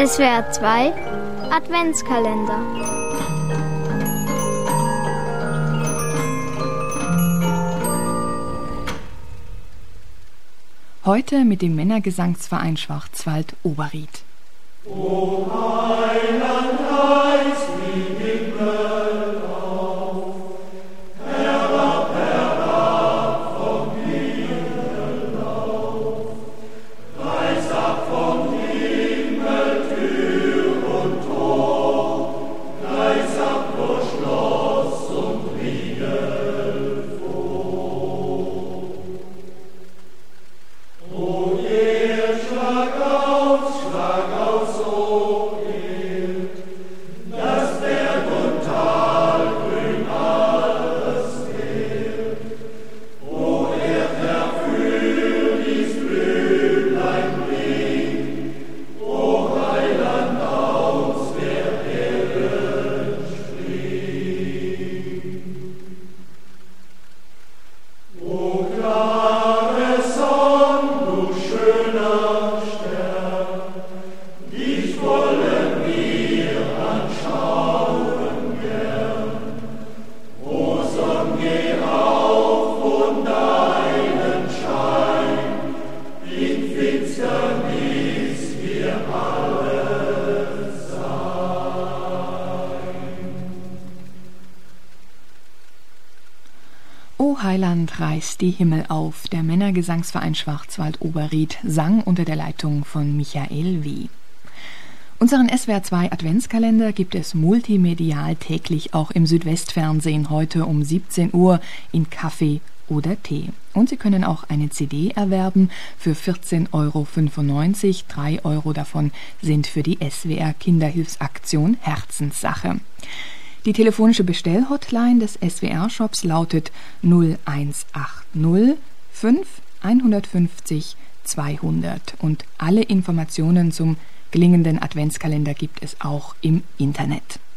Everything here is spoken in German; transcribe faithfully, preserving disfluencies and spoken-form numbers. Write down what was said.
S W R zwei Adventskalender. Heute mit dem Männergesangsverein Schwarzwald Oberried. O Heiland, reiß die Himmel auf, herab, herab vom Himmellauf, reiß ab vom Himmel Tür und Tor, reiß ab durch Schloss und Riegel vor. O ihr schlag aus, schlag aus, o Erd, das Berg und Tal grün alles wert. O Erd, erfüll dies Blümlein bring, o Heiland, aus der Erde spring. O klare Sonn, du schöner Stern, dich wollen wir anschauen gern. O Sonn, geh auf und deinen Schein in Finsternis wir alle sein. O Heiland, reiß die Himmel auf. Der Männergesangsverein Schwarzwald Oberried sang unter der Leitung von Michael W. Unseren S W R zwei Adventskalender gibt es multimedial täglich auch im Südwestfernsehen heute um siebzehn Uhr in Kaffee oder Tee. Und Sie können auch eine C D erwerben für vierzehn Euro fünfundneunzig. Drei Euro davon sind für die S W R Kinderhilfsaktion Herzenssache. Die telefonische Bestellhotline des S W R-Shops lautet null eins acht null fünf eins fünf null zweihundert und alle Informationen zum gelingenden Adventskalender gibt es auch im Internet.